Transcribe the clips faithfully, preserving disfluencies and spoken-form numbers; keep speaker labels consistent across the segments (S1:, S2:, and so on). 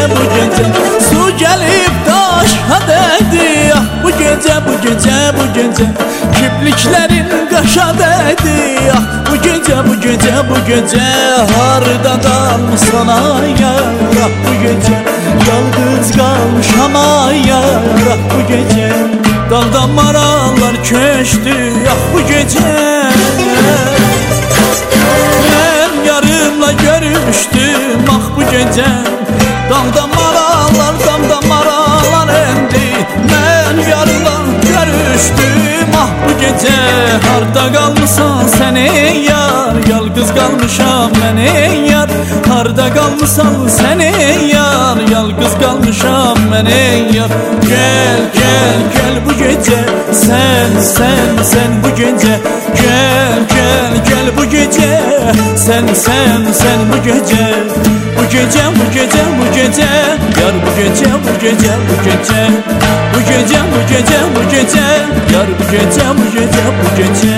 S1: bu gece su gelip taşa değdi. Ah bu gece bu gece bu gece kipliklerin kaşa değdi. Ah bu gece bu gece bu gece harda kalmış sana yar. Ah bu gece yalnız kalmış ama yar. Ah bu gece daldan maralar köştü. Ah bu gece ben yarımla görüştüm. Ah bu gece daldan maralar daldan maralar endi. Ben yarımla görüştüm. Ah bu gece harda kalmışsan sen ey yar. Yalnız kalmışam ben ey yar. Harda kalmışsan sen ey yar. Yalnız kalmışam ben ey yar. Gel gel gel bu gece sen sen sen bu gece gel gel gel bu gece sen sen sen bu gece bu gece bu gece bu gece yar bu gece bu gece bu gece bu gece bu gece bu gece yar bu gece bu gece bu gece.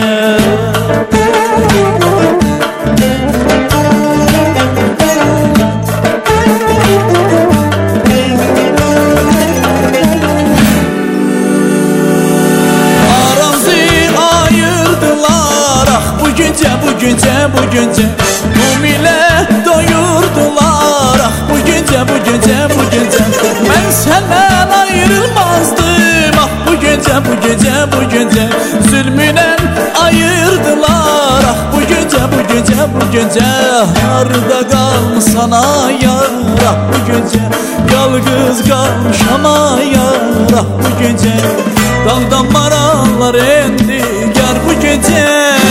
S1: Bu gece bu gece mumile doyurdular. Ah bu gece bu gece bu gece ben senden ayrılmazdım. Ah bu gece bu gece bu gece zulmüne ayırdılar. Ah bu gece bu gece bu gece harda kalmış sana yar. Ah bu gece yalnız kalmış ama yar. Ah bu gece daldan maralar endi yar bu gece.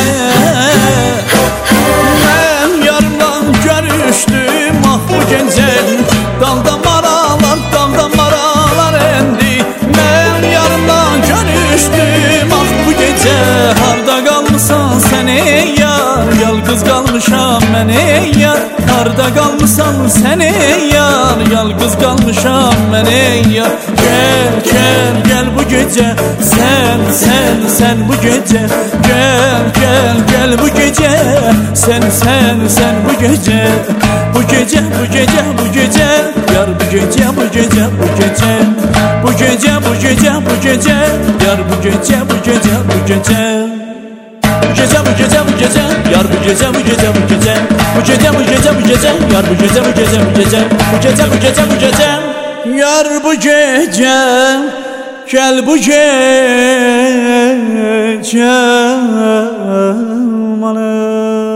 S1: Ben yarımdan görüştüm. Ah bu gece daldan maralar daldan maralar endi. Ben yarımdan görüştüm. Ah bu gece harda kalmışsan sen ey yar. Yalnız kalmışam ben ey yar. Harda kalmışsan sen ey yar. Yalnız kalmışam ben ey yar. Gel gel gel bu gece sen sen sen bu gece gel gel gel bu gece sen sen sen bu gece bu gece bu gece bu gece yar bu gece bu gece bu gece bu gece bu gece bu gece yar bu gece bu gece bu gece bu gece bu gece bu gece yar bu gece bu gece bu gece bu gece bu gece bu gece yar bu gece bu gece bu gece bu gece bu gece bu gece yar bu gece gel bu gece